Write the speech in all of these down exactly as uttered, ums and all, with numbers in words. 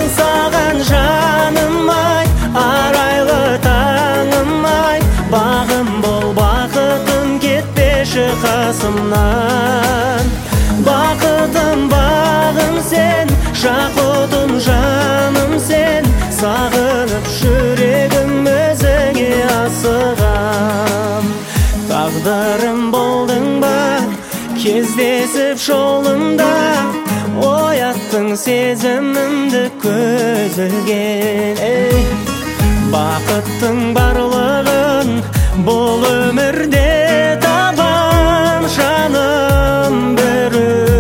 аңсаған жаным ай, арайлы таңым ай, бағым бол, бақытым кетпеші қасымнан. Бақытым бағым сен, жақұтым жаным сен, сағынып жүрегім өзіңе асығам. Тағдырым болдың ба, кездесіп жолымда, ояттың сезімімді көзілген. Ей, бақыттың барлығын бұл өмірде табам, жаным бір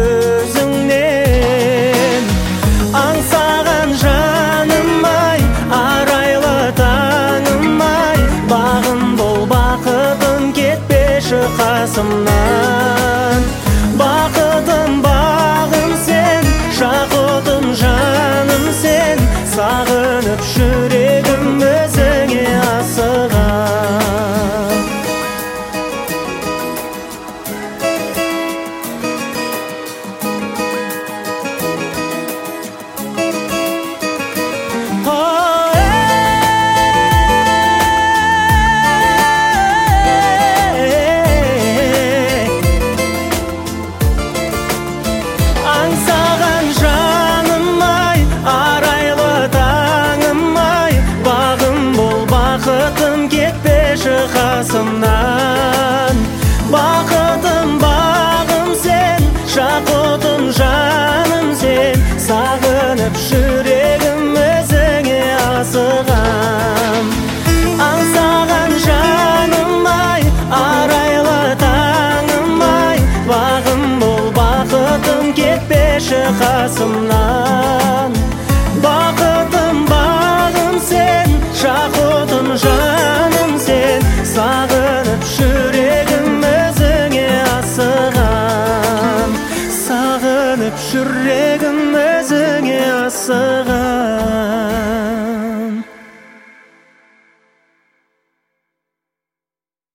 өзіңнен. Аңсаған жаным ай, арайлы таңым ай, бағым бол, бақытым кетпеші қасымнан. Бақытым бағым сен, жақұтым жаным сен, сағынып жүр